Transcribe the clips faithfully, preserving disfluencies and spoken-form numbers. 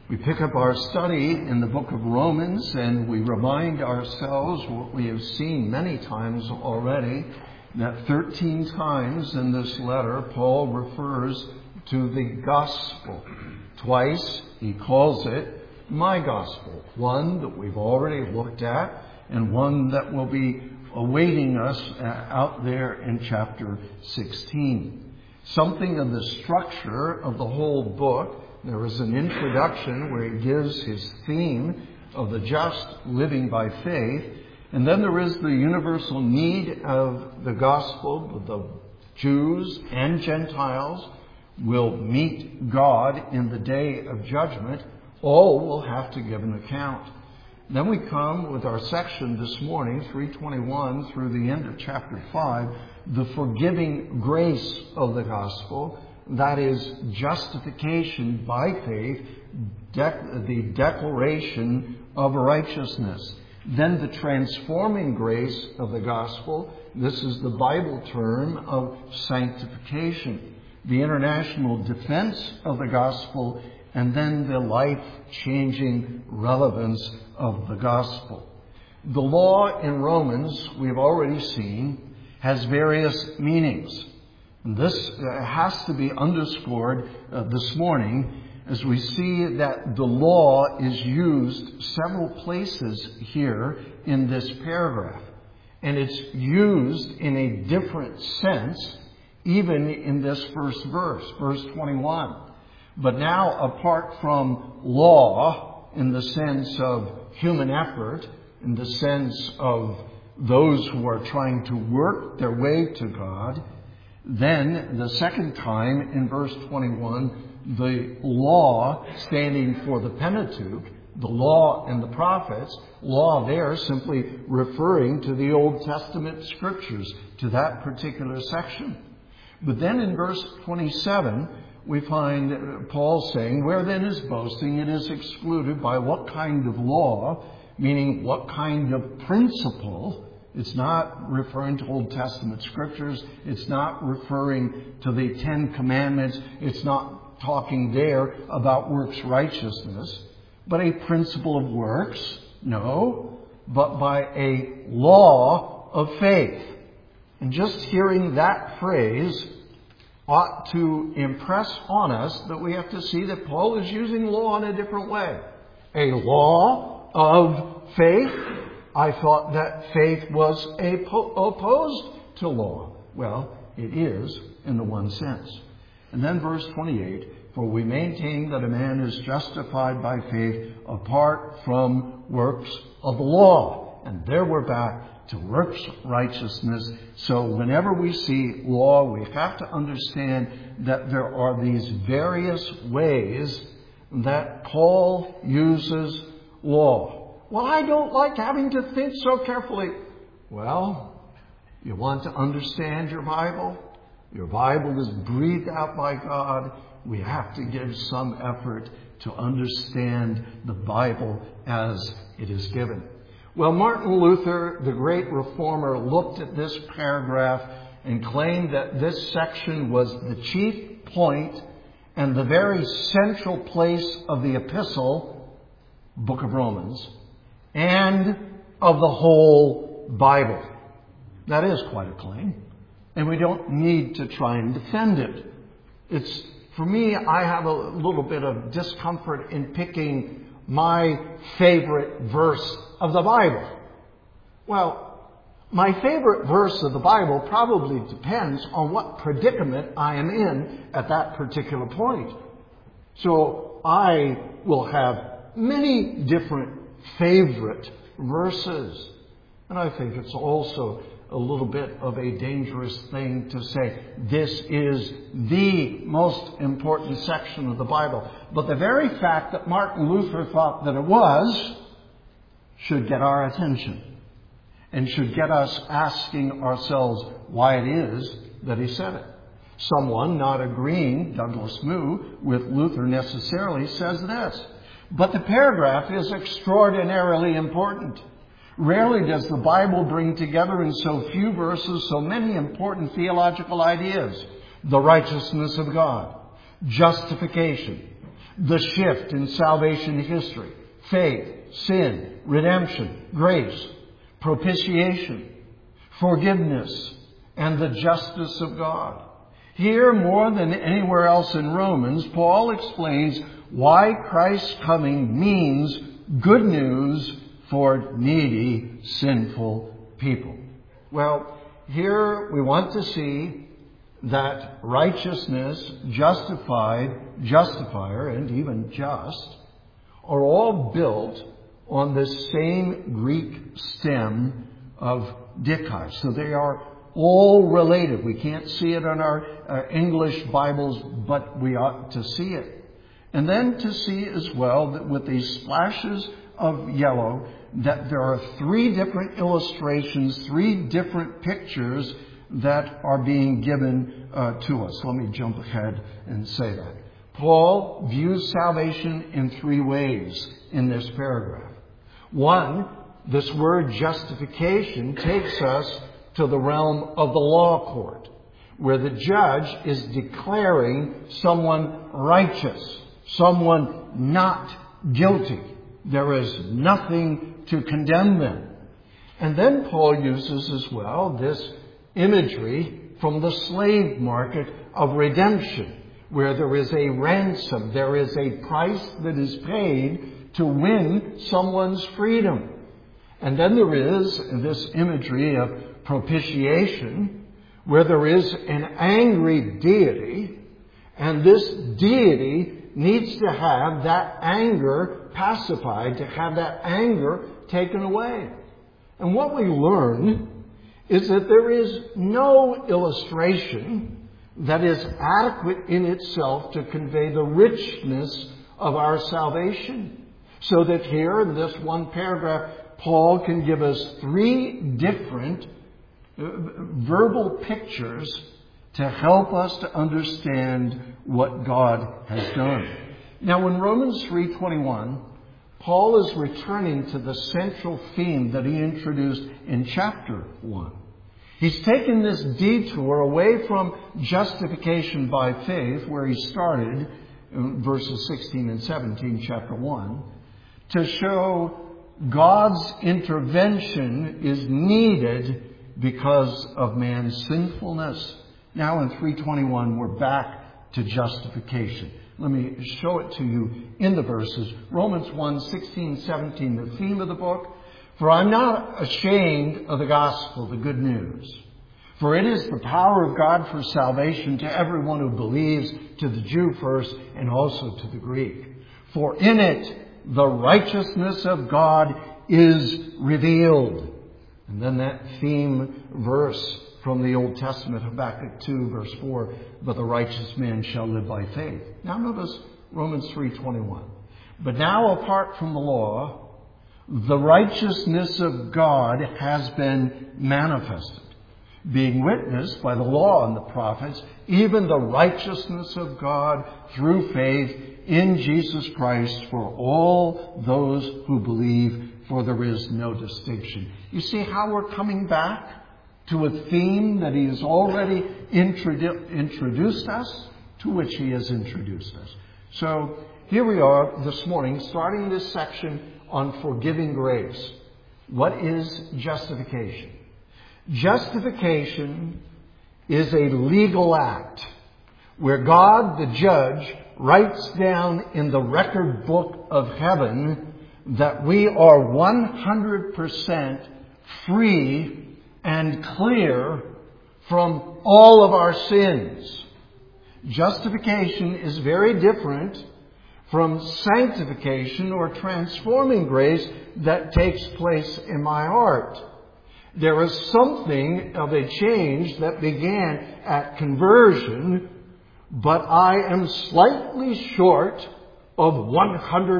We pick up our study in the book of Romans, and we remind ourselves what we have seen many times already, that thirteen times in this letter Paul refers to the gospel. Twice he calls it my gospel, one that we've already looked at and one that will be awaiting us out there in chapter sixteen. Something of the structure of the whole book. There is an introduction where he gives his theme of the just living by faith. And then there is the universal need of the gospel. The Jews and Gentiles will meet God in the day of judgment. All will have to give an account. Then we come with our section this morning, three twenty-one through the end of chapter five, the forgiving grace of the gospel. That is justification by faith, de- the declaration of righteousness. Then the transforming grace of the gospel. This is the Bible term of sanctification. The international defense of the gospel, and then the life-changing relevance of the gospel. The law in Romans, we've already seen, has various meanings. This has to be underscored uh, this morning as we see that the law is used several places here in this paragraph. And it's used in a different sense even in this first verse, verse twenty-one. But now, apart from law in the sense of human effort, in the sense of those who are trying to work their way to God, then, the second time in verse twenty-one, the law standing for the Pentateuch, the law and the prophets, law there simply referring to the Old Testament scriptures, to that particular section. But then in verse twenty-seven, we find Paul saying, where then is boasting? It is excluded by what kind of law, meaning what kind of principle. It's not referring to Old Testament scriptures. It's not referring to the Ten Commandments. It's not talking there about works righteousness. But a principle of works? No. But by a law of faith. And just hearing that phrase ought to impress on us that we have to see that Paul is using law in a different way. A law of faith. I thought that faith was opposed to law. Well, it is in the one sense. And then verse twenty-eight, for we maintain that a man is justified by faith apart from works of the law. And there we're back to works righteousness. So whenever we see law, we have to understand that there are these various ways that Paul uses law. Well, I don't like having to think so carefully. Well, you want to understand your Bible? Your Bible is breathed out by God. We have to give some effort to understand the Bible as it is given. Well, Martin Luther, the great reformer, looked at this paragraph and claimed that this section was the chief point and the very central place of the epistle, book of Romans, and of the whole Bible. That is quite a claim. And we don't need to try and defend it. It's, for me, I have a little bit of discomfort in picking my favorite verse of the Bible. Well, my favorite verse of the Bible probably depends on what predicament I am in at that particular point. So I will have many different favorite verses. And I think it's also a little bit of a dangerous thing to say this is the most important section of the Bible. But the very fact that Martin Luther thought that it was should get our attention and should get us asking ourselves why it is that he said it. Someone not agreeing, Douglas Moo, with Luther necessarily says this. But the paragraph is extraordinarily important. Rarely does the Bible bring together in so few verses so many important theological ideas. The righteousness of God, justification, the shift in salvation history: faith, sin, redemption, grace, propitiation, forgiveness, and the justice of God. Here, more than anywhere else in Romans, Paul explains why Christ's coming means good news for needy, sinful people. Well, here we want to see that righteousness, justified, justifier, and even just, are all built on this same Greek stem of dikaios. So they are all related. We can't see it on our, our English Bibles, but we ought to see it. And then to see as well that with these splashes of yellow, that there are three different illustrations, three different pictures that are being given uh, to us. Let me jump ahead and say that. Paul views salvation in three ways in this paragraph. One, this word justification takes us to the realm of the law court, where the judge is declaring someone righteous, someone not guilty. There is nothing to condemn them. And then Paul uses as well this imagery from the slave market of redemption, where there is a ransom, there is a price that is paid to win someone's freedom. And then there is this imagery of propitiation, where there is an angry deity, and this deity needs to have that anger pacified, to have that anger taken away. And what we learn is that there is no illustration that is adequate in itself to convey the richness of our salvation. So that here in this one paragraph, Paul can give us three different verbal pictures to help us to understand what God has done. Now, in Romans three twenty-one, Paul is returning to the central theme that he introduced in chapter one. He's taken this detour away from justification by faith, where he started in verses sixteen and seventeen, chapter one, to show God's intervention is needed because of man's sinfulness. Now in three twenty-one, we're back to justification. Let me show it to you in the verses. Romans one, sixteen, seventeen, the theme of the book. For I'm not ashamed of the gospel, the good news. For it is the power of God for salvation to everyone who believes, to the Jew first and also to the Greek. For in it the righteousness of God is revealed. And then that theme verse from the Old Testament, Habakkuk two, verse four, but the righteous man shall live by faith. Now notice Romans three twenty-one. But now apart from the law, the righteousness of God has been manifested, being witnessed by the law and the prophets, even the righteousness of God through faith in Jesus Christ for all those who believe, for there is no distinction. You see how we're coming back to a theme that he has already introdu- introduced us, to which he has introduced us. So here we are this morning, starting this section on forgiving grace. What is justification? Justification is a legal act where God, the judge, writes down in the record book of heaven that we are one hundred percent free and clear from all of our sins. Justification is very different from sanctification or transforming grace that takes place in my heart. There is something of a change that began at conversion, but I am slightly short of one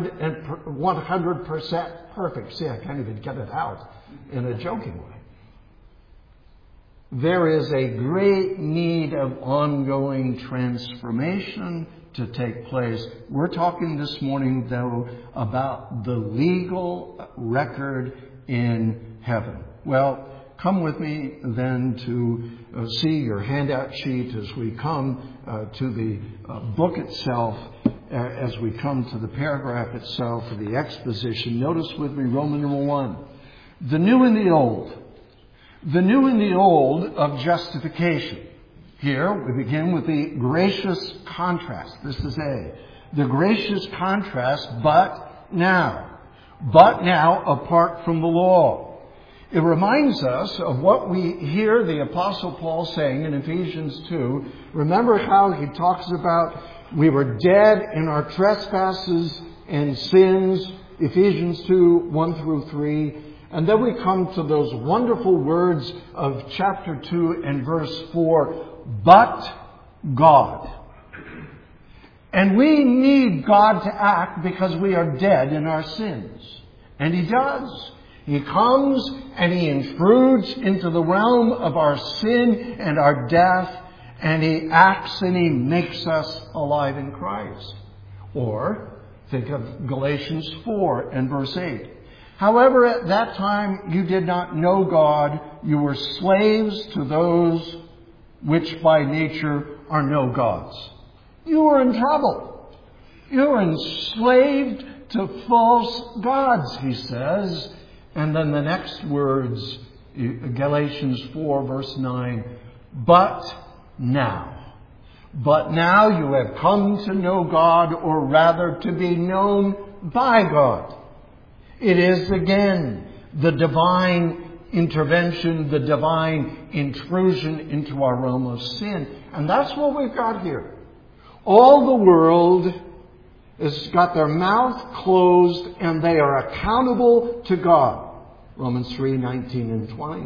hundred percent perfect. See, I can't even get it out in a joking way. There is a great need of ongoing transformation to take place. We're talking this morning, though, about the legal record in heaven. Well, come with me then to uh, see your handout sheet as we come uh, to the uh, book itself uh, as we come to the paragraph itself of the exposition. Notice with me Roman number one. The new and the old. The new and the old of justification. Here we begin with the gracious contrast. This is A. The gracious contrast, but now. But now apart from the law. It reminds us of what we hear the Apostle Paul saying in Ephesians two. Remember how he talks about we were dead in our trespasses and sins, Ephesians two, one through three. And then we come to those wonderful words of chapter two and verse four, but God. And we need God to act because we are dead in our sins. And He does. He comes and He intrudes into the realm of our sin and our death, and He acts and He makes us alive in Christ. Or think of Galatians four and verse eight. However, at that time you did not know God. You were slaves to those which by nature are no gods. You were in trouble. You were enslaved to false gods, he says. And then the next words, Galatians four verse nine, but now. But now you have come to know God, or rather to be known by God. It is again the divine intervention, the divine intrusion into our realm of sin. And that's what we've got here. All the world has got their mouth closed and they are accountable to God. Romans three, nineteen and twenty.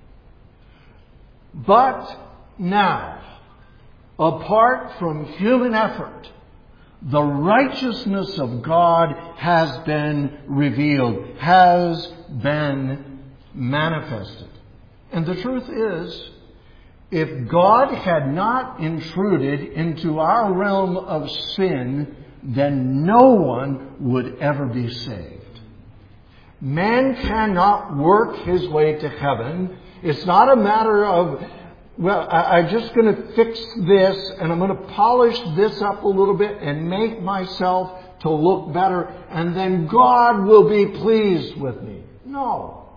But now, apart from human effort, the righteousness of God has been revealed, has been manifested. And the truth is, if God had not intruded into our realm of sin, then no one would ever be saved. Man cannot work his way to heaven. It's not a matter of, well, I, I'm just going to fix this and I'm going to polish this up a little bit and make myself to look better and then God will be pleased with me. No.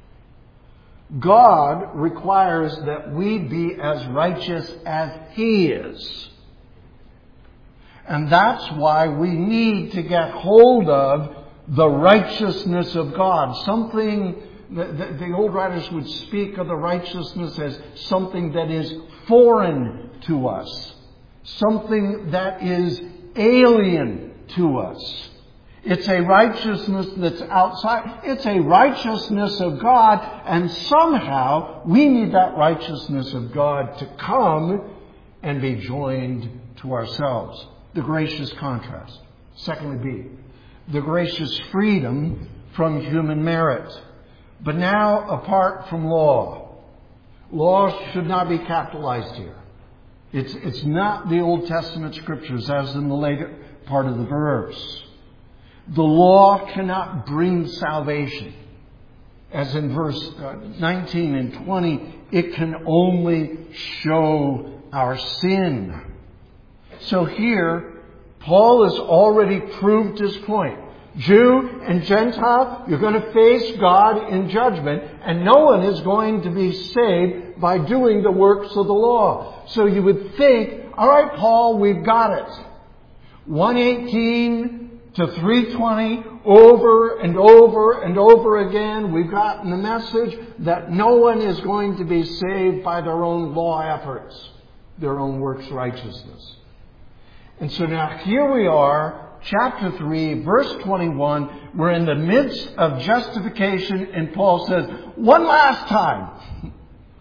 God requires that we be as righteous as He is. And that's why we need to get hold of the righteousness of God. Something, the, the, the old writers would speak of the righteousness as something that is foreign to us. Something that is alien to us. It's a righteousness that's outside. It's a righteousness of God, and somehow we need that righteousness of God to come and be joined to ourselves. The gracious contrast. Secondly, B, the gracious freedom from human merit. But now, apart from law. Law should not be capitalized here. It's, it's not the Old Testament scriptures as in the later part of the verse. The law cannot bring salvation. As in verse nineteen and twenty, it can only show our sin. So here, Paul has already proved his point. Jew and Gentile, you're going to face God in judgment, and no one is going to be saved by doing the works of the law. So you would think, all right, Paul, we've got it. one eighteen to three twenty, over and over and over again, we've gotten the message that no one is going to be saved by their own law efforts, their own works righteousness. And so now here we are, chapter three, verse twenty-one. We're in the midst of justification, and Paul says, one last time,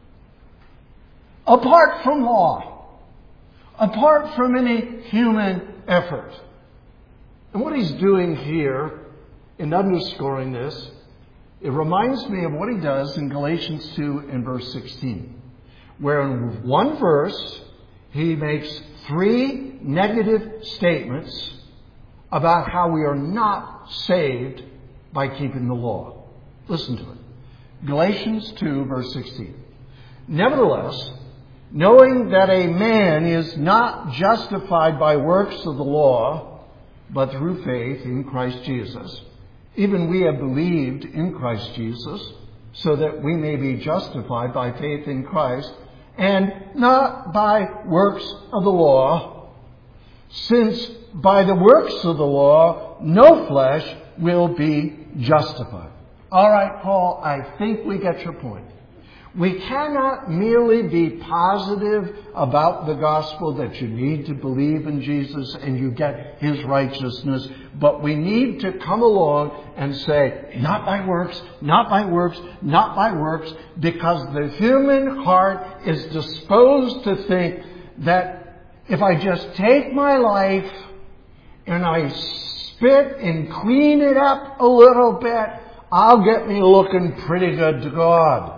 apart from law, apart from any human effort. And what he's doing here, in underscoring this, it reminds me of what he does in Galatians two and verse sixteen, where in one verse he makes three negative statements about how we are not saved by keeping the law. Listen to it. Galatians two, verse sixteen. Nevertheless, knowing that a man is not justified by works of the law, but through faith in Christ Jesus. Even we have believed in Christ Jesus, so that we may be justified by faith in Christ, and not by works of the law, since by the works of the law no flesh will be justified. All right, Paul, I think we get your point. We cannot merely be positive about the gospel that you need to believe in Jesus and you get his righteousness, but we need to come along and say, not by works, not by works, not by works, because the human heart is disposed to think that if I just take my life and I spit and clean it up a little bit, I'll get me looking pretty good to God.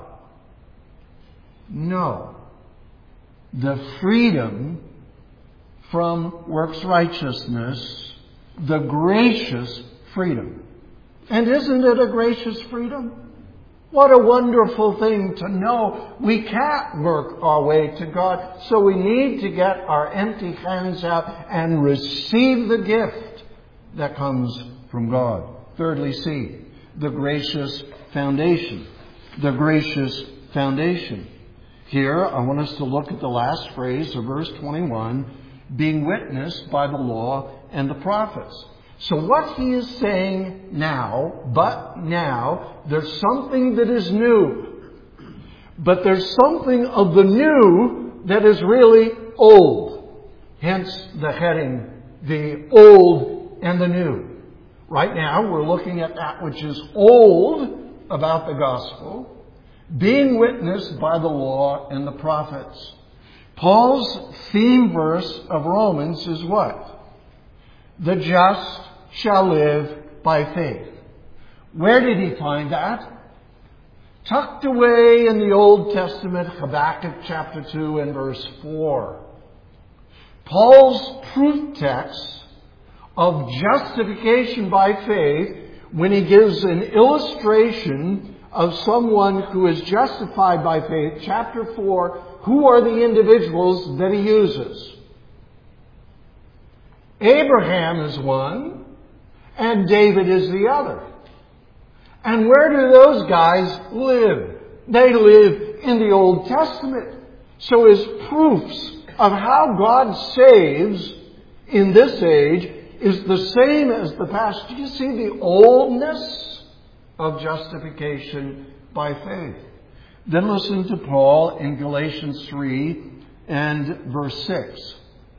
No. The freedom from works righteousness, the gracious freedom. And isn't it a gracious freedom? What a wonderful thing to know we can't work our way to God, so we need to get our empty hands out and receive the gift that comes from God. Thirdly, C, the gracious foundation. The gracious foundation. Here, I want us to look at the last phrase of verse twenty-one, being witnessed by the law and the prophets. So what he is saying now, but now, there's something that is new. But there's something of the new that is really old. Hence the heading, the old and the new. Right now, we're looking at that which is old about the gospel, being witnessed by the law and the prophets. Paul's theme verse of Romans is what? The just shall live by faith. Where did he find that? Tucked away in the Old Testament, Habakkuk chapter two and verse four. Paul's proof text of justification by faith, when he gives an illustration of someone who is justified by faith, chapter four, who are the individuals that he uses? Abraham is one, and David is the other. And where do those guys live? They live in the Old Testament. So his proofs of how God saves in this age is the same as the past. Do you see the oldness of justification by faith? Then listen to Paul in Galatians three and verse six.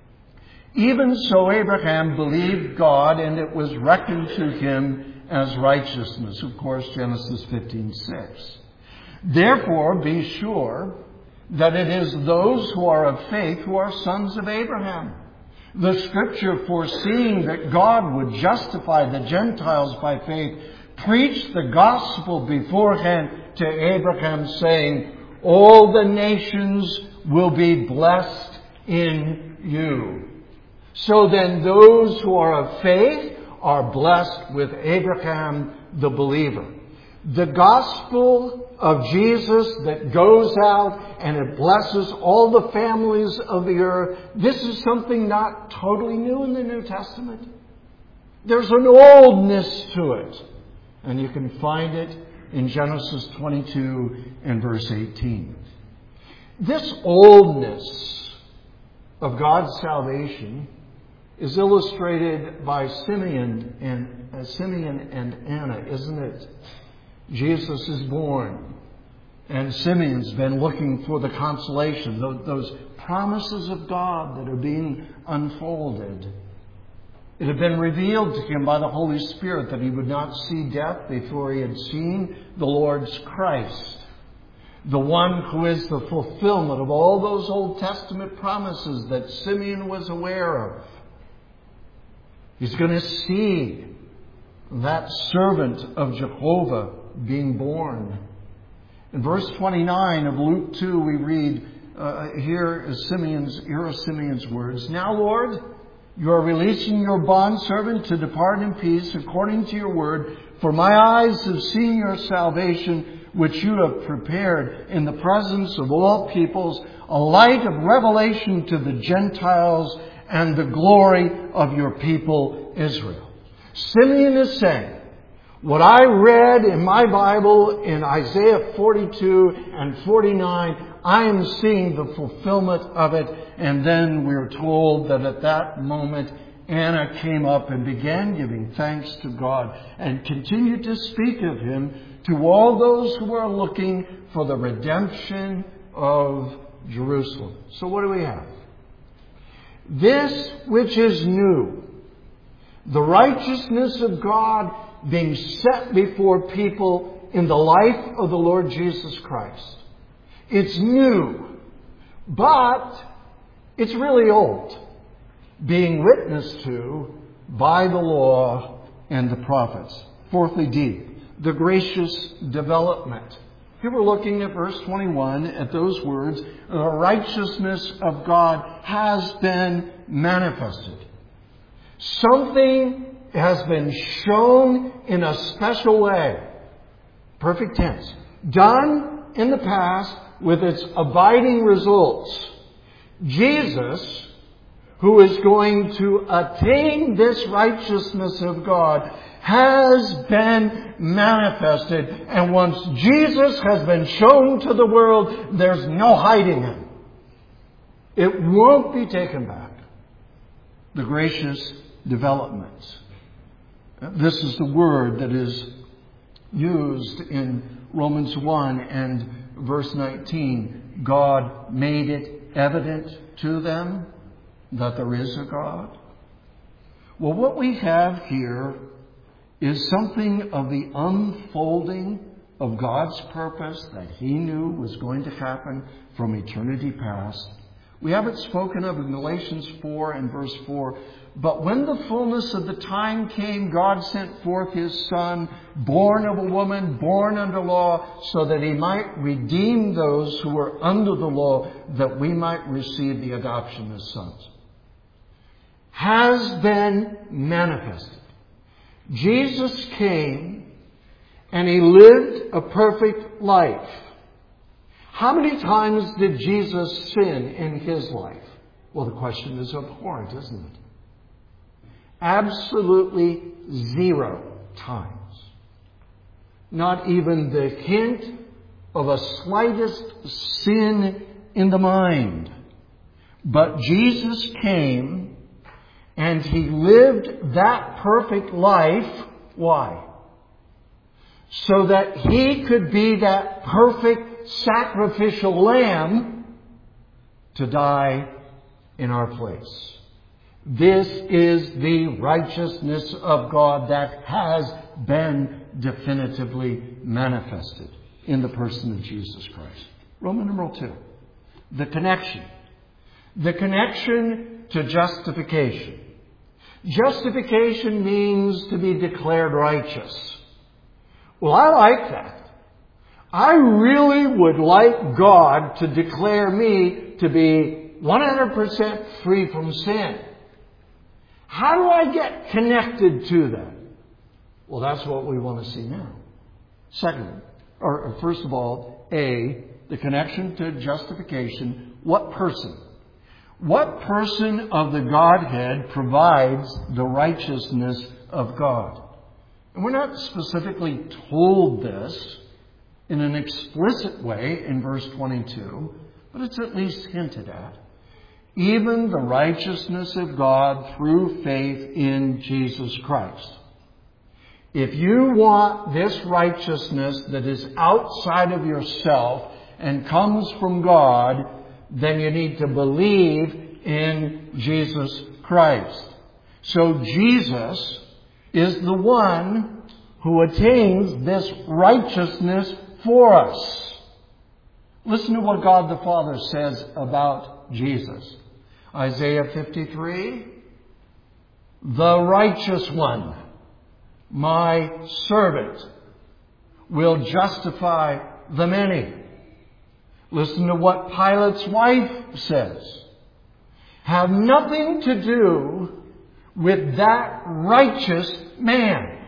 Even so Abraham believed God, and it was reckoned to him as righteousness. Of course, Genesis fifteen six. Therefore, be sure that it is those who are of faith who are sons of Abraham. The Scripture, foreseeing that God would justify the Gentiles by faith, preached the gospel beforehand to Abraham, saying, all the nations will be blessed in you. So then those who are of faith are blessed with Abraham the believer. The gospel of Jesus that goes out and it blesses all the families of the earth, this is something not totally new in the New Testament. There's an oldness to it. And you can find it in Genesis twenty-two and verse eighteen. This oldness of God's salvation is illustrated by Simeon and uh, Simeon and Anna, isn't it? Jesus is born, and Simeon's been looking for the consolation, those, those promises of God that are being unfolded. It had been revealed to him by the Holy Spirit that he would not see death before he had seen the Lord's Christ, the one who is the fulfillment of all those Old Testament promises that Simeon was aware of. He's going to see that servant of Jehovah being born. In verse twenty-nine of Luke two, we read, uh, here is Simeon's, here are Simeon's words. Now, Lord, you are releasing your bondservant to depart in peace according to your word. For my eyes have seen your salvation, which you have prepared in the presence of all peoples, a light of revelation to the Gentiles and the glory of your people, Israel. Simeon is saying, what I read in my Bible in Isaiah forty-two and forty-nine, I am seeing the fulfillment of it. And then we're told that at that moment, Anna came up and began giving thanks to God and continued to speak of Him to all those who are looking for the redemption of Jerusalem. So what do we have? This which is new, the righteousness of God being set before people in the life of the Lord Jesus Christ. It's new, but it's really old, being witnessed to by the law and the prophets. Fourthly, D, the gracious development. Here we're looking at verse twenty-one, at those words, the righteousness of God has been manifested. Something has been shown in a special way. Perfect tense. Done in the past with its abiding results. Jesus, who is going to attain this righteousness of God, has been manifested. And once Jesus has been shown to the world, there's no hiding Him. It won't be taken back. The gracious development. This is the word that is used in Romans one and verse nineteen. God made it evident to them that there is a God. Well, what we have here is something of the unfolding of God's purpose that He knew was going to happen from eternity past. We have it spoken of in Galatians four and verse four. But when the fullness of the time came, God sent forth His Son, born of a woman, born under law, so that He might redeem those who were under the law, that we might receive the adoption as sons. Has been manifested. Jesus came and He lived a perfect life. How many times did Jesus sin in His life? Well, the question is abhorrent, isn't it? Absolutely zero times. Not even the hint of a slightest sin in the mind. But Jesus came and He lived that perfect life. Why? So that He could be that perfect sacrificial lamb to die in our place. This is the righteousness of God that has been definitively manifested in the person of Jesus Christ. Roman numeral two. The connection. The connection to justification. Justification means to be declared righteous. Well, I like that. I really would like God to declare me to be one hundred percent free from sin. How do I get connected to that? Well, that's what we want to see now. Second, or first of all, A, the connection to justification. What person? What person of the Godhead provides the righteousness of God? And we're not specifically told this in an explicit way in verse twenty-two, but it's at least hinted at. Even the righteousness of God through faith in Jesus Christ. If you want this righteousness that is outside of yourself and comes from God, then you need to believe in Jesus Christ. So Jesus is the one who attains this righteousness for us. Listen to what God the Father says about Jesus. Isaiah fifty-three, the righteous one, my servant, will justify the many. Listen to what Pilate's wife says. Have nothing to do with that righteous man.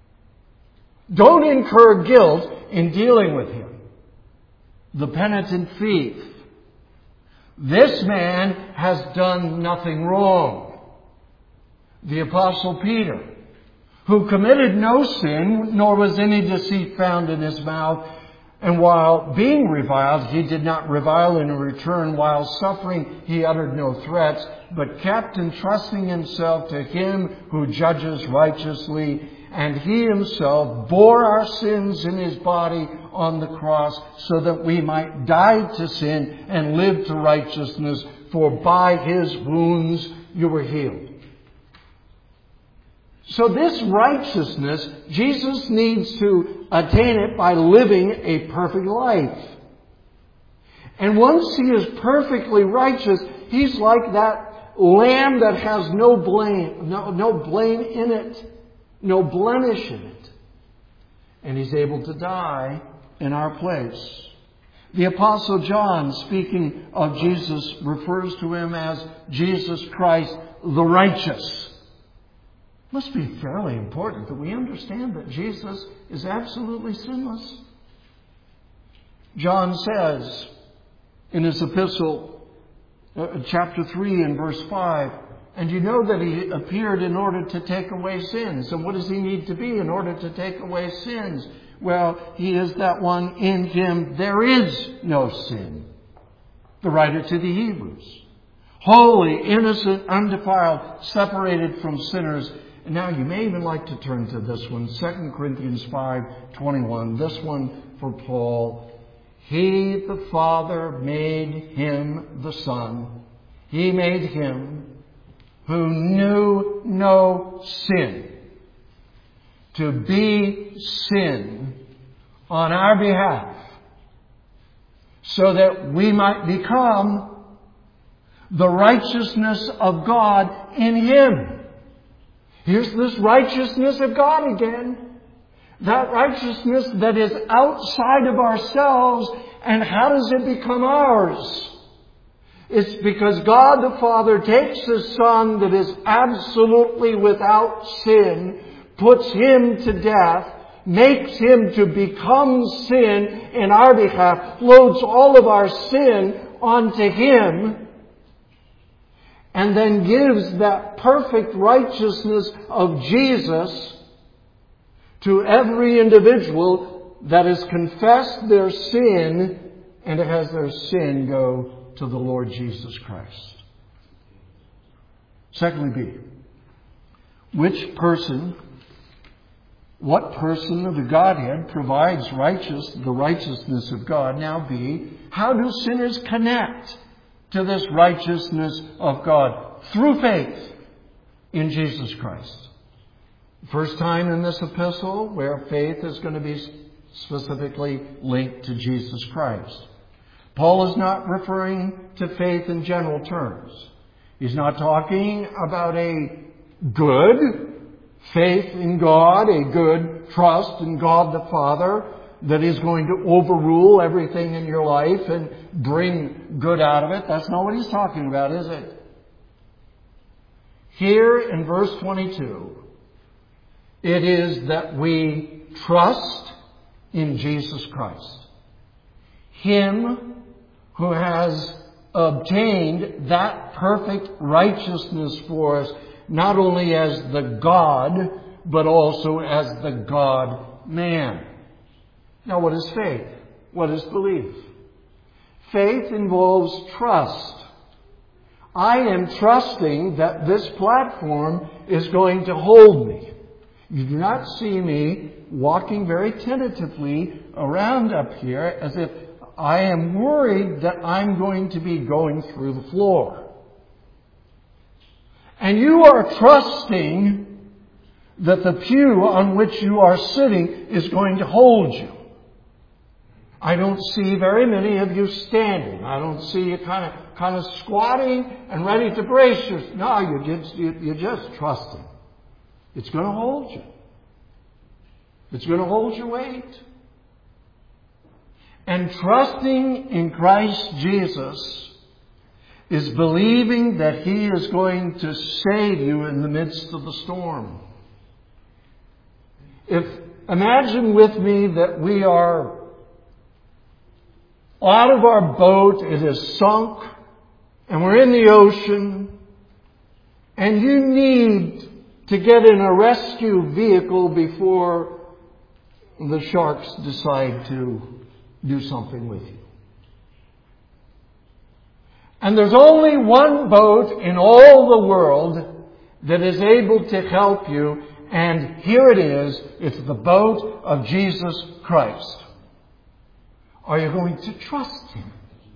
Don't incur guilt in dealing with him. The penitent thief. This man has done nothing wrong. The Apostle Peter, who committed no sin, nor was any deceit found in his mouth, and while being reviled, he did not revile in return. While suffering, he uttered no threats, but kept entrusting himself to Him who judges righteously. And He Himself bore our sins in His body on the cross, so that we might die to sin and live to righteousness. For by His wounds you were healed. So this righteousness, Jesus needs to attain it by living a perfect life. And once He is perfectly righteous, He's like that lamb that has no blame, no, no blame in it, no blemish in it. And He's able to die in our place. The Apostle John, speaking of Jesus, refers to Him as Jesus Christ the righteous. Must be fairly important that we understand that Jesus is absolutely sinless. John says in his epistle, uh, chapter three and verse five, and you know that He appeared in order to take away sins. And what does He need to be in order to take away sins? Well, He is that one. In Him there is no sin. The writer to the Hebrews. Holy, innocent, undefiled, separated from sinners. And now you may even like to turn to this one, Second Corinthians five twenty-one. This one for Paul. He, the Father, made Him the Son. He made Him who knew no sin to be sin on our behalf, so that we might become the righteousness of God in Him. Here's this righteousness of God again. That righteousness that is outside of ourselves. And how does it become ours? It's because God the Father takes His Son that is absolutely without sin, puts Him to death, makes Him to become sin in our behalf, loads all of our sin onto Him, and then gives that perfect righteousness of Jesus to every individual that has confessed their sin and has their sin go to the Lord Jesus Christ. Secondly, B, which person, what person of the Godhead provides righteous, the righteousness of God? Now, B, how do sinners connect to this righteousness of God? Through faith in Jesus Christ. First time in this epistle where faith is going to be specifically linked to Jesus Christ. Paul is not referring to faith in general terms. He's not talking about a good faith in God, a good trust in God the Father that is going to overrule everything in your life and bring good out of it. That's not what he's talking about, is it? Here in verse twenty-two, it is that we trust in Jesus Christ. Him who has obtained that perfect righteousness for us, not only as the God, but also as the God-man. Now, what is faith? What is belief? Faith involves trust. I am trusting that this platform is going to hold me. You do not see me walking very tentatively around up here as if I am worried that I'm going to be going through the floor. And you are trusting that the pew on which you are sitting is going to hold you. I don't see very many of you standing. I don't see you kind of kind of squatting and ready to brace yourself. No, you're just, you're just trusting. It's going to hold you. It's going to hold your weight. And trusting in Christ Jesus is believing that He is going to save you in the midst of the storm. If imagine with me that we are out of our boat, it is sunk, and we're in the ocean, and you need to get in a rescue vehicle before the sharks decide to do something with you. And there's only one boat in all the world that is able to help you, and here it is. It's the boat of Jesus Christ. Are you going to trust Him?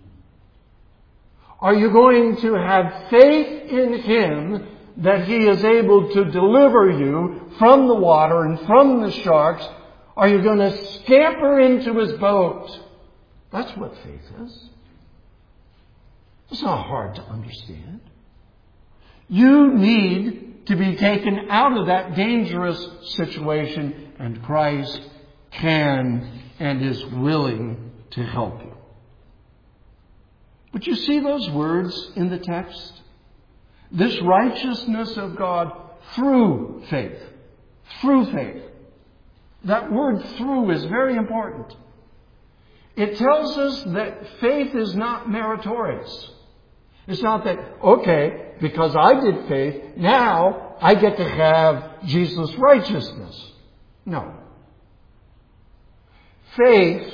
Are you going to have faith in Him that He is able to deliver you from the water and from the sharks? Are you going to scamper into His boat? That's what faith is. It's not hard to understand. You need to be taken out of that dangerous situation, and Christ can and is willing to help you. But you see those words in the text? This righteousness of God through faith. Through faith. That word through is very important. It tells us that faith is not meritorious. It's not that, okay, because I did faith, now I get to have Jesus' righteousness. No. Faith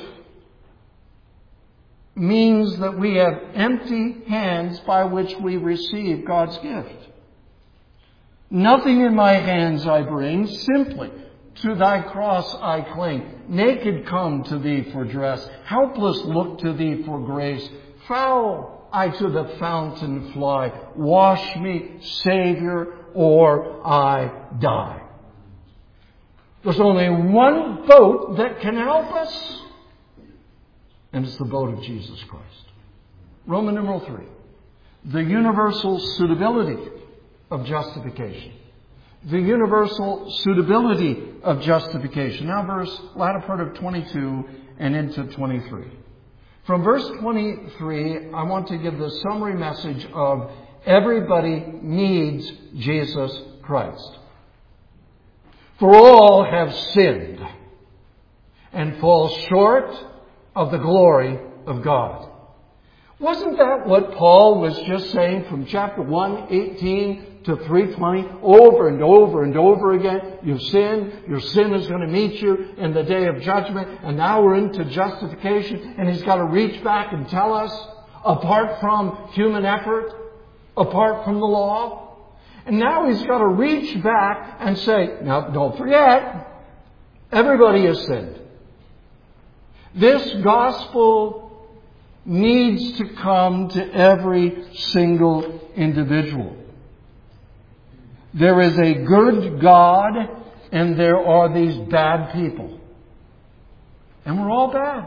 means that we have empty hands by which we receive God's gift. Nothing in my hands I bring, simply to thy cross I cling. Naked come to thee for dress, helpless look to thee for grace. Foul I to the fountain fly, wash me, Savior, or I die. There's only one boat that can help us, and it's the boat of Jesus Christ. Roman numeral three. The universal suitability of justification. The universal suitability of justification. Now verse, latter part of twenty-two and into twenty-three. From verse twenty-three, I want to give the summary message of everybody needs Jesus Christ. For all have sinned and fall short of the glory of God. Wasn't that what Paul was just saying from chapter one eighteen to three twenty over and over and over again? You've sinned. Your sin is going to meet you in the day of judgment. And now we're into justification. And he's got to reach back and tell us, apart from human effort, apart from the law. And now he's got to reach back and say, now don't forget, everybody has sinned. This gospel needs to come to every single individual. There is a good God and there are these bad people. And we're all bad.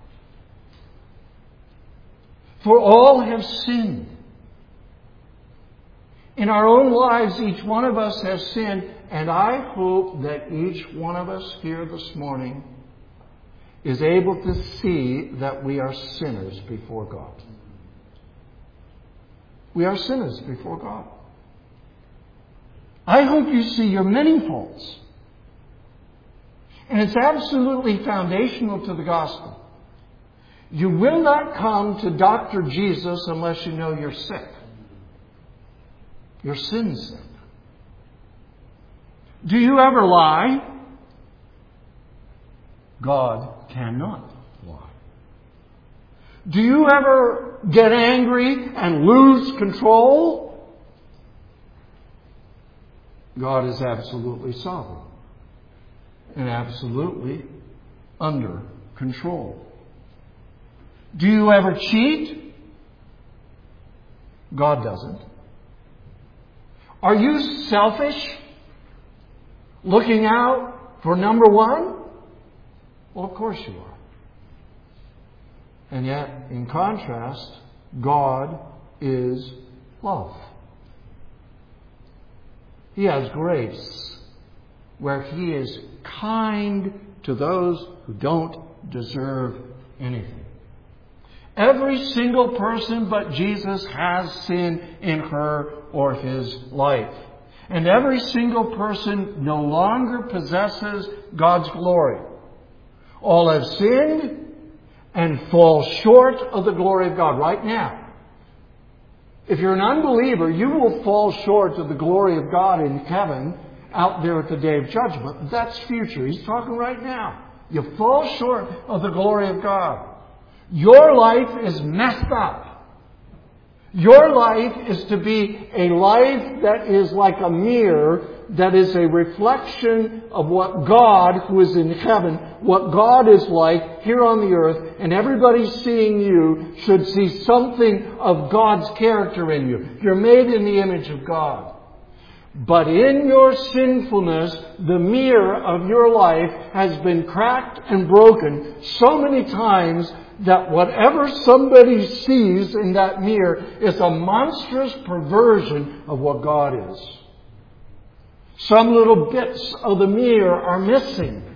For all have sinned. In our own lives, each one of us has sinned, and I hope that each one of us here this morning is able to see that we are sinners before God. We are sinners before God. I hope you see your many faults. And it's absolutely foundational to the gospel. You will not come to Doctor Jesus unless you know you're sick. Your sin's sick. Do you ever lie? God cannot lie. Do you ever get angry and lose control? God is absolutely sovereign and absolutely under control. Do you ever cheat? God doesn't. Are you selfish? Looking out for number one? Well, of course you are. And yet, in contrast, God is love. He has grace where He is kind to those who don't deserve anything. Every single person but Jesus has sin in her or his life. And every single person no longer possesses God's glory. All have sinned and fall short of the glory of God right now. If you're an unbeliever, you will fall short of the glory of God in heaven, out there at the day of judgment. That's future. He's talking right now. You fall short of the glory of God. Your life is messed up. Your life is to be a life that is like a mirror, that is a reflection of what God, who is in heaven, what God is like here on the earth, and everybody seeing you should see something of God's character in you. You're made in the image of God. But in your sinfulness, the mirror of your life has been cracked and broken so many times that whatever somebody sees in that mirror is a monstrous perversion of what God is. Some little bits of the mirror are missing.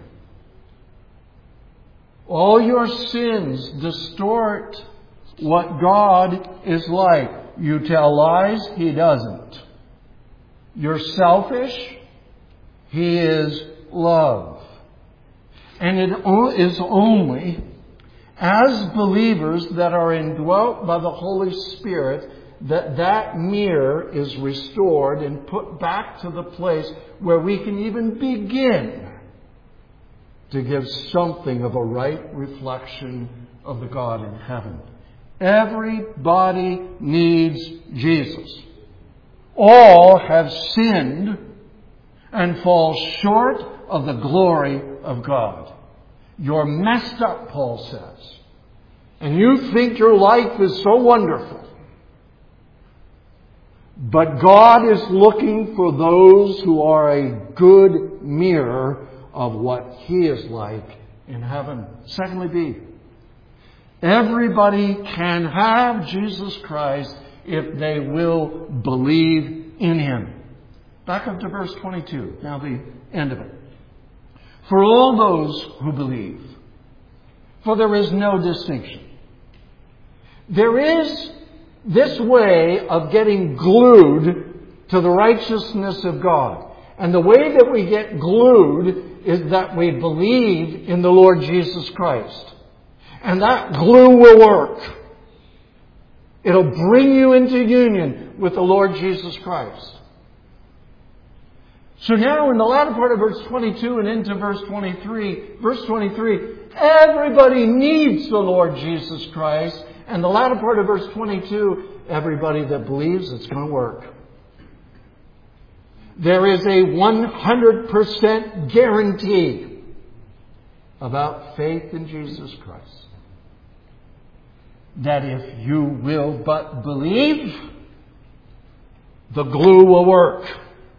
All your sins distort what God is like. You tell lies, He doesn't. You're selfish, He is love. And it is only as believers that are indwelt by the Holy Spirit that that mirror is restored and put back to the place where we can even begin to give something of a right reflection of the God in heaven. Everybody needs Jesus. All have sinned and fall short of the glory of God. You're messed up, Paul says. And you think your life is so wonderful. But God is looking for those who are a good mirror of what He is like in heaven. Secondly, B. Everybody can have Jesus Christ if they will believe in Him. Back up to verse twenty-two. Now the end of it. For all those who believe, for there is no distinction. There is this way of getting glued to the righteousness of God. And the way that we get glued is that we believe in the Lord Jesus Christ. And that glue will work. It'll bring you into union with the Lord Jesus Christ. So now in the latter part of verse twenty-two and into verse twenty-three, verse twenty-three, everybody needs the Lord Jesus Christ. And the latter part of verse twenty-two, everybody that believes it's going to work. There is a one hundred percent guarantee about faith in Jesus Christ. That if you will but believe, the glue will work.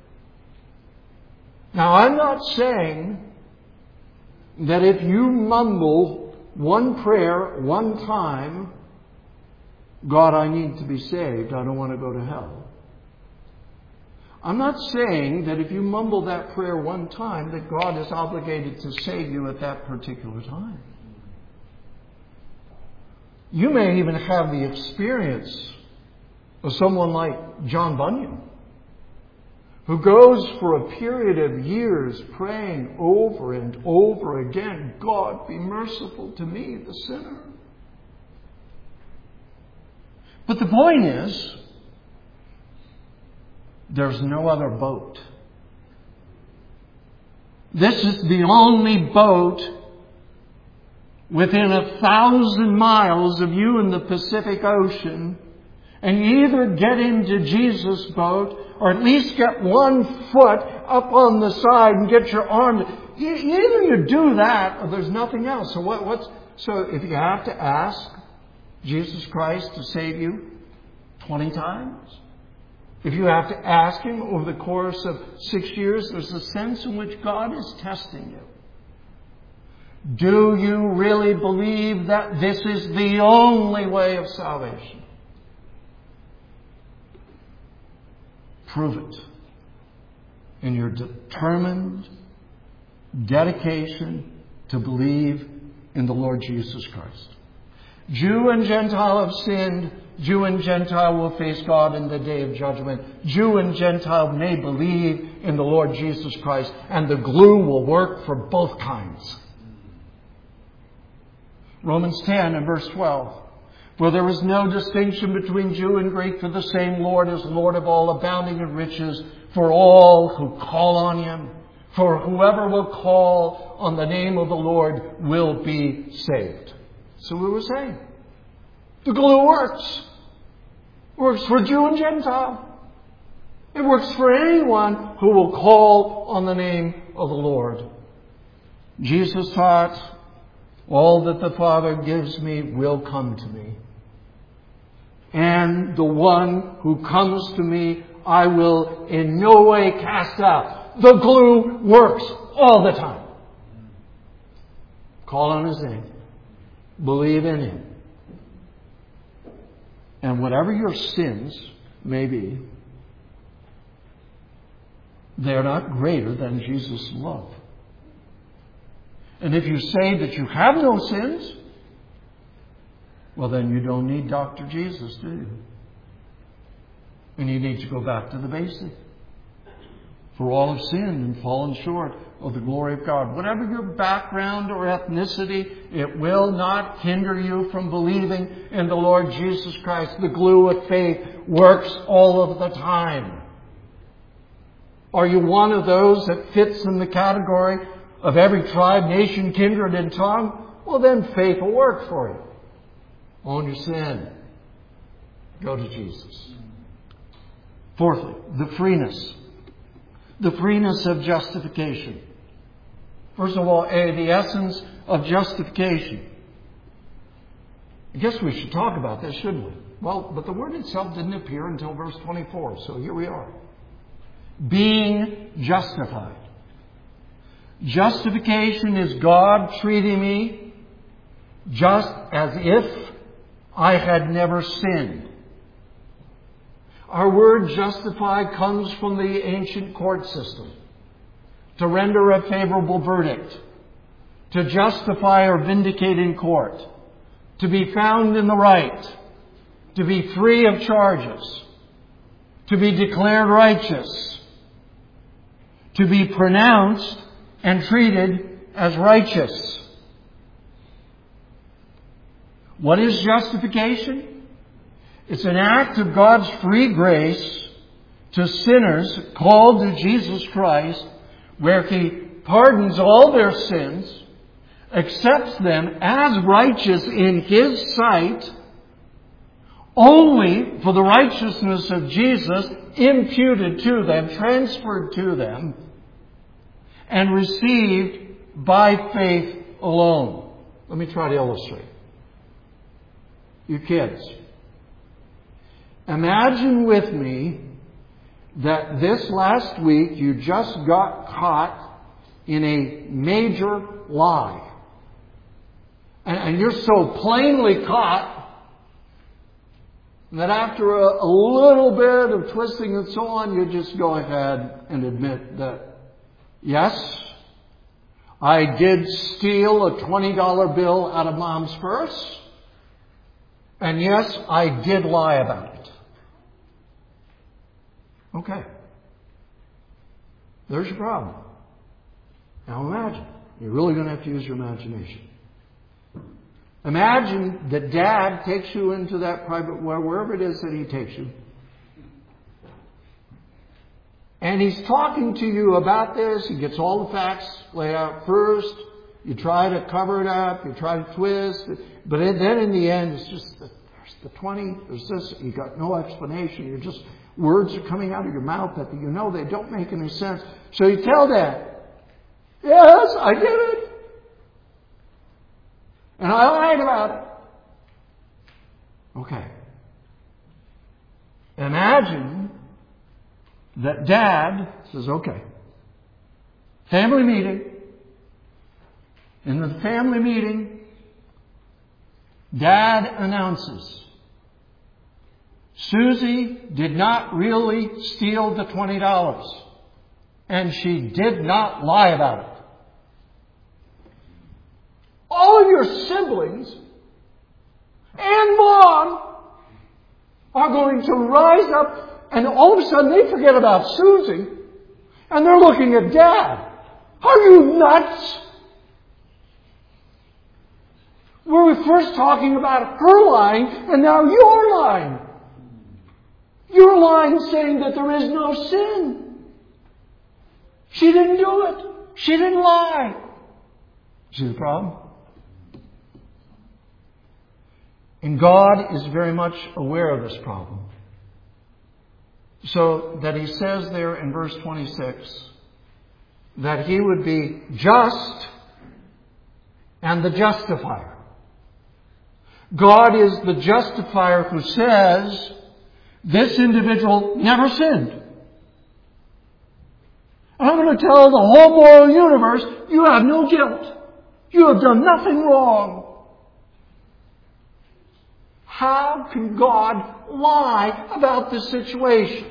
Now, I'm not saying that if you mumble one prayer one time, God, I need to be saved, I don't want to go to hell. I'm not saying that if you mumble that prayer one time, that God is obligated to save you at that particular time. You may even have the experience of someone like John Bunyan, who goes for a period of years praying over and over again, God, be merciful to me, the sinner. But the point is, there's no other boat. This is the only boat within a thousand miles of you in the Pacific Ocean. And you either get into Jesus' boat or at least get one foot up on the side and get your arm. Either you do that or there's nothing else. So what, what's, so if you have to ask Jesus Christ to save you twenty times, if you have to ask Him over the course of six years, there's a sense in which God is testing you. Do you really believe that this is the only way of salvation? Prove it in your determined dedication to believe in the Lord Jesus Christ. Jew and Gentile have sinned. Jew and Gentile will face God in the day of judgment. Jew and Gentile may believe in the Lord Jesus Christ, and the glue will work for both kinds. Romans ten and verse twelve. For there is no distinction between Jew and Greek, for the same Lord is Lord of all, abounding in riches for all who call on Him. For whoever will call on the name of the Lord will be saved. So we were saying, the glue works. Works for Jew and Gentile. It works for anyone who will call on the name of the Lord. Jesus taught, all that the Father gives me will come to me. And the one who comes to me, I will in no way cast out. The glue works all the time. Call on His name. Believe in Him. And whatever your sins may be, they're not greater than Jesus' love. And if you say that you have no sins, well, then you don't need Doctor Jesus, do you? And you need to go back to the basic. For all have sinned and fallen short of the glory of God. Whatever your background or ethnicity, it will not hinder you from believing in the Lord Jesus Christ. The glue of faith works all of the time. Are you one of those that fits in the category of every tribe, nation, kindred, and tongue? Well, then faith will work for you. Own your sin. Go to Jesus. Fourthly, the freeness. The freeness of justification. First of all, A, the essence of justification. I guess we should talk about this, shouldn't we? Well, but the word itself didn't appear until verse twenty-four, so here we are. Being justified. Justification is God treating me just as if I had never sinned. Our word justify comes from the ancient court system. To render a favorable verdict. To justify or vindicate in court. To be found in the right. To be free of charges. To be declared righteous. To be pronounced and treated as righteous. What is justification? It's an act of God's free grace to sinners called to Jesus Christ, where He pardons all their sins, accepts them as righteous in His sight, only for the righteousness of Jesus imputed to them, transferred to them, and received by faith alone. Let me try to illustrate. You kids, imagine with me that this last week you just got caught in a major lie. And, and you're so plainly caught that after a, a little bit of twisting and so on, you just go ahead and admit that, yes, I did steal a twenty dollar bill out of Mom's purse. And yes, I did lie about it. Okay. There's your problem. Now imagine. You're really going to have to use your imagination. Imagine that Dad takes you into that private, well, wherever it is that he takes you. And he's talking to you about this. He gets all the facts laid out first. You try to cover it up. You try to twist. But then in the end, it's just, the, there's the twenty, there's this. You got no explanation. You're just, words are coming out of your mouth that you know they don't make any sense. So you tell Dad, yes, I did it. And I lied about it. Okay. Imagine that Dad says, okay, family meeting. In the family meeting, Dad announces, Susie did not really steal the twenty dollars. And she did not lie about it. All of your siblings and Mom are going to rise up, and all of a sudden they forget about Susie and they're looking at Dad. Are you nuts? We were first talking about her lying, and now you're lying. You're lying saying that there is no sin. She didn't do it. She didn't lie. See the problem? And God is very much aware of this problem. So that He says there in verse twenty-six that He would be just and the justifier. God is the justifier who says, this individual never sinned. And I'm going to tell the whole moral universe, you have no guilt. You have done nothing wrong. How can God lie about this situation?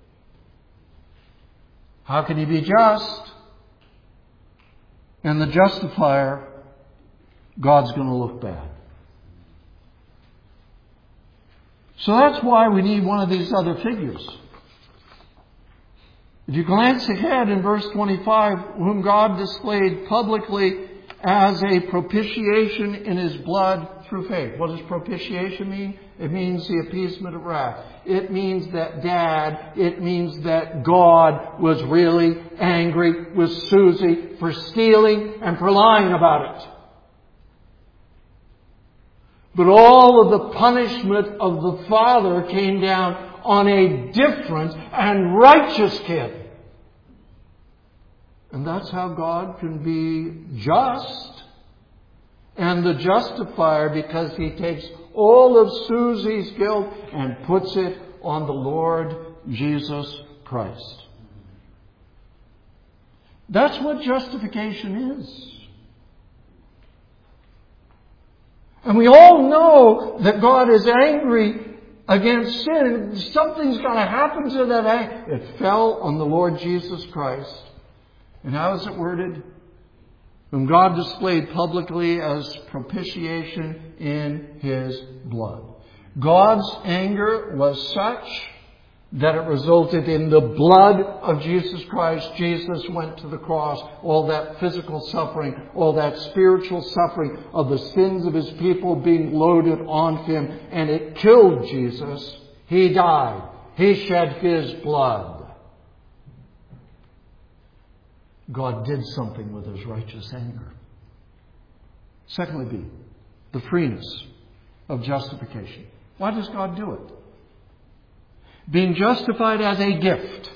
How can He be just? And the justifier, God's going to look bad. So that's why we need one of these other figures. If you glance ahead in verse twenty-five, whom God displayed publicly as a propitiation in His blood through faith. What does propitiation mean? It means the appeasement of wrath. It means that Dad, it means that God was really angry with Susie for stealing and for lying about it. But all of the punishment of the Father came down on a different and righteous kid. And that's how God can be just and the justifier, because He takes all of Susie's guilt and puts it on the Lord Jesus Christ. That's what justification is. And we all know that God is angry against sin. Something's going to happen to that anger. It fell on the Lord Jesus Christ. And how is it worded? Whom God displayed publicly as propitiation in His blood. God's anger was such that it resulted in the blood of Jesus Christ. Jesus went to the cross. All that physical suffering, all that spiritual suffering of the sins of His people being loaded on Him. And it killed Jesus. He died. He shed His blood. God did something with His righteous anger. Secondly, B, the freeness of justification. Why does God do it? Being justified as a gift.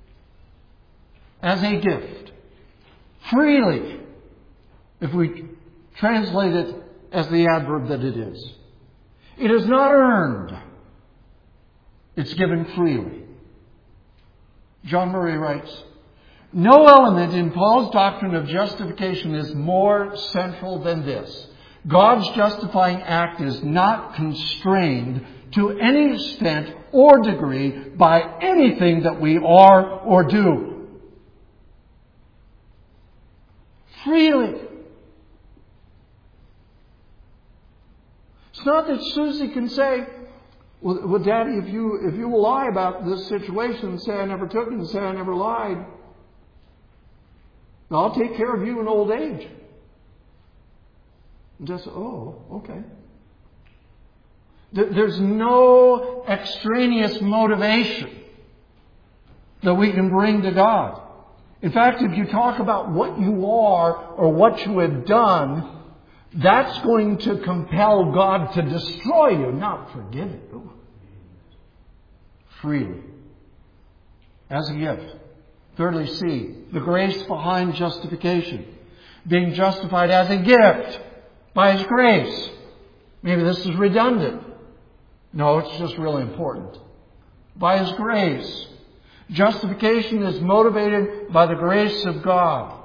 As a gift. Freely. If we translate it as the adverb that it is. It is not earned. It's given freely. John Murray writes, no element in Paul's doctrine of justification is more central than this. God's justifying act is not constrained to any extent or degree by anything that we are or do. Freely. It's not that Susie can say, well, well Daddy, if you, if you will lie about this situation and say I never took it and say I never lied, I'll take care of you in old age. And just, oh, okay. There's no extraneous motivation that we can bring to God. In fact, if you talk about what you are or what you have done, that's going to compel God to destroy you, not forgive you. Freely. As a gift. Thirdly, C, the grace behind justification. Being justified as a gift by His grace. Maybe this is redundant. No, it's just really important. By His grace. Justification is motivated by the grace of God.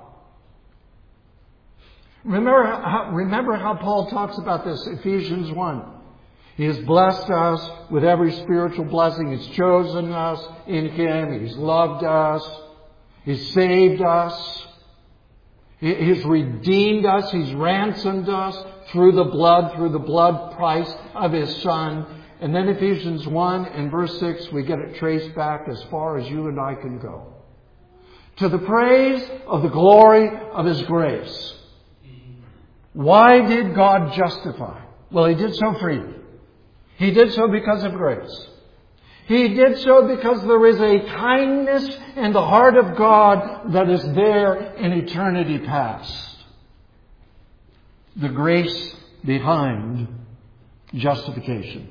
Remember how, remember how Paul talks about this, Ephesians one. He has blessed us with every spiritual blessing. He's chosen us in Him. He's loved us. He's saved us. He's redeemed us. He's ransomed us through the blood, through the blood price of His Son. And then Ephesians one and verse six, we get it traced back as far as you and I can go. To the praise of the glory of His grace, Why did God justify? Well, He did so freely. He did so because of grace. He did so because there is a kindness in the heart of God that is there in eternity past. The grace behind justification.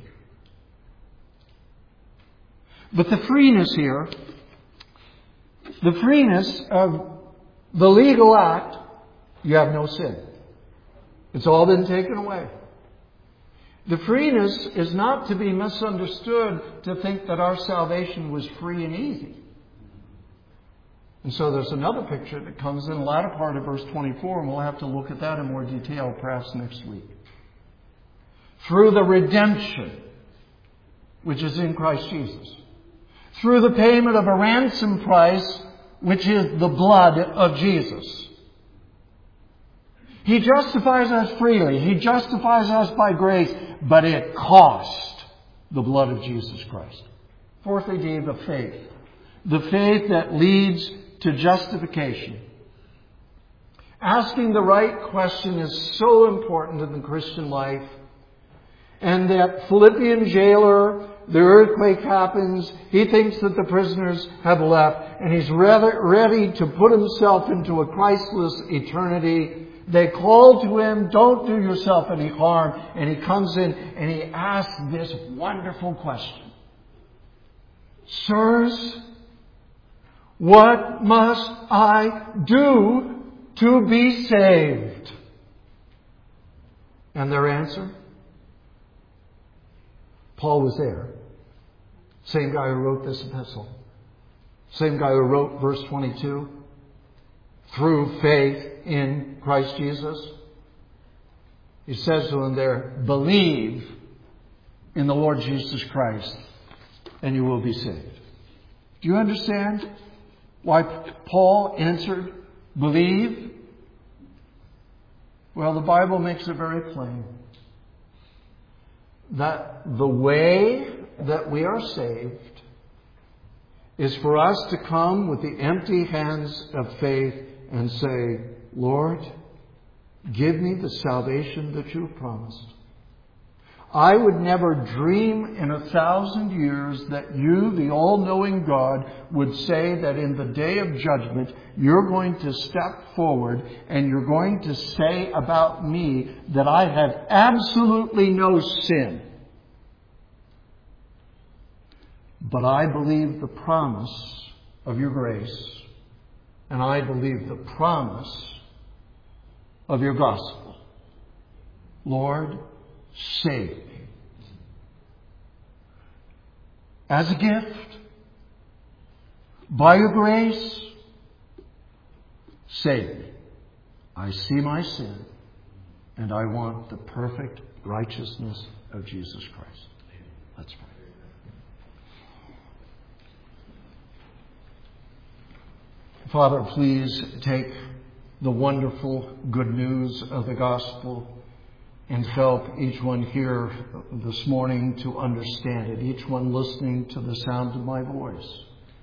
But the freeness here, the freeness of the legal act, you have no sin. It's all been taken away. The freeness is not to be misunderstood to think that our salvation was free and easy. And so there's another picture that comes in the latter part of verse twenty-four, and we'll have to look at that in more detail perhaps next week. Through the redemption, which is in Christ Jesus. Through the payment of a ransom price, which is the blood of Jesus. He justifies us freely. He justifies us by grace, but it cost the blood of Jesus Christ. Fourthly, D, the faith. The faith that leads to justification. Asking the right question is so important in the Christian life. And that Philippian jailer, the earthquake happens, he thinks that the prisoners have left, and he's rather ready to put himself into a Christless eternity. They call to him, don't do yourself any harm. And he comes in and he asks this wonderful question. Sirs, what must I do to be saved? And their answer? Paul was there. Same guy who wrote this epistle. Same guy who wrote verse twenty-two. Through faith in Christ Jesus. He says to them there, believe in the Lord Jesus Christ and you will be saved. Do you understand why Paul answered, believe? Well, the Bible makes it very plain that the way that we are saved is for us to come with the empty hands of faith and say, Lord, give me the salvation that you have promised. I would never dream in a thousand years that you, the all-knowing God, would say that in the day of judgment, you're going to step forward and you're going to say about me that I have absolutely no sin. But I believe the promise of your grace. And I believe the promise of your gospel. Lord, save me. As a gift, by your grace, save me. I see my sin, and I want the perfect righteousness of Jesus Christ. Let's pray. Father, please take the wonderful good news of the gospel and help each one here this morning to understand it, each one listening to the sound of my voice.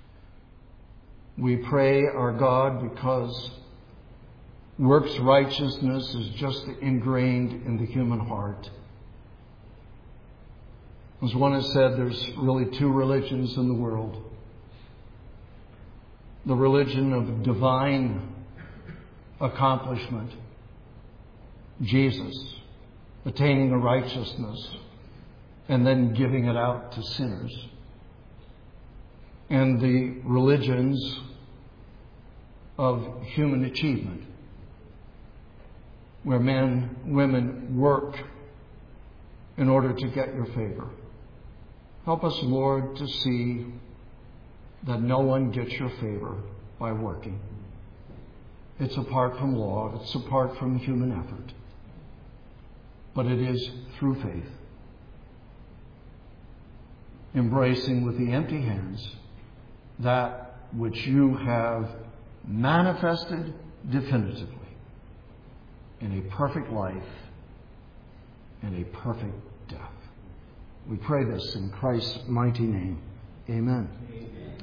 We pray, our God, because works righteousness is just ingrained in the human heart. As one has said, there's really two religions in the world. The religion of divine accomplishment, Jesus, attaining a righteousness and then giving it out to sinners. And the religions of human achievement, where men, women work in order to get your favor. Help us, Lord, to see that no one gets your favor by working. It's apart from law. It's apart from human effort. But it is through faith. Embracing with the empty hands that which you have manifested definitively in a perfect life and a perfect death. We pray this in Christ's mighty name. Amen. Amen.